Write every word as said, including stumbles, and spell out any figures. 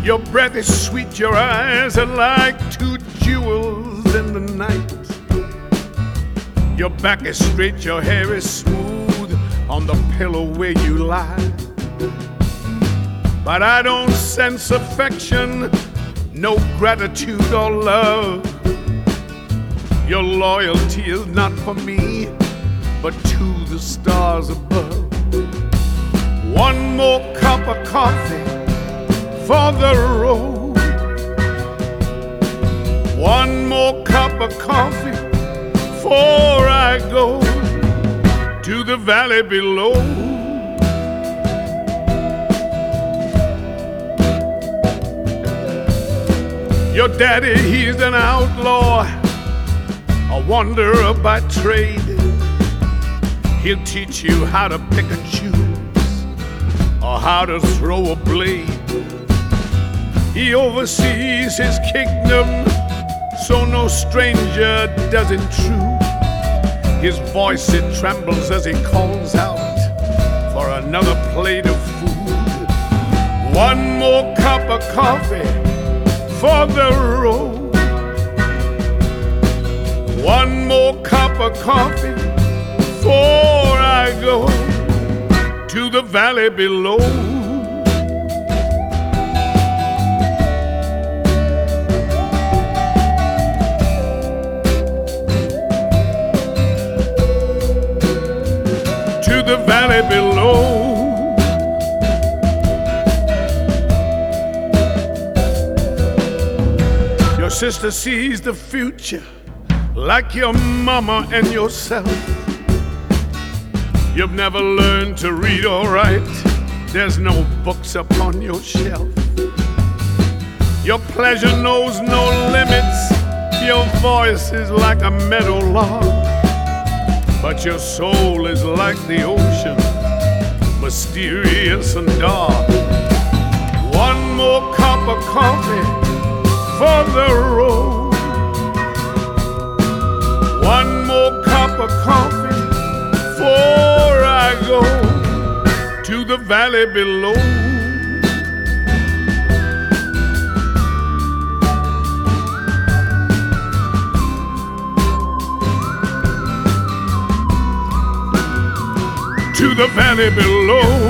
Your breath is sweet, your eyes are like two jewels in the night. Your back is straight, your hair is smooth on the pillow where you lie. But I don't sense affection, no gratitude or love. Your loyalty is not for me, but to the stars above. One more cup of coffee for the road. One more cup of coffee before I go to the valley below. Your daddy, he's an outlaw, a wanderer by trade. He'll teach you how to pick and choose, or how to throw a blade. He oversees his kingdom, so no stranger does intrude. His voice, it trembles as he calls out for another plate of food. One more cup of coffee for the road. One more cup of coffee before I go to the valley below. To the valley below. Your sister sees the future like your mama and yourself. You've never learned to read or write, there's no books upon your shelf. Your pleasure knows no limits, your voice is like a meadow lark, but your soul is like the ocean, mysterious and dark. One more cup of coffee for the road. One more cup of coffee before I go to the valley below. To the valley below.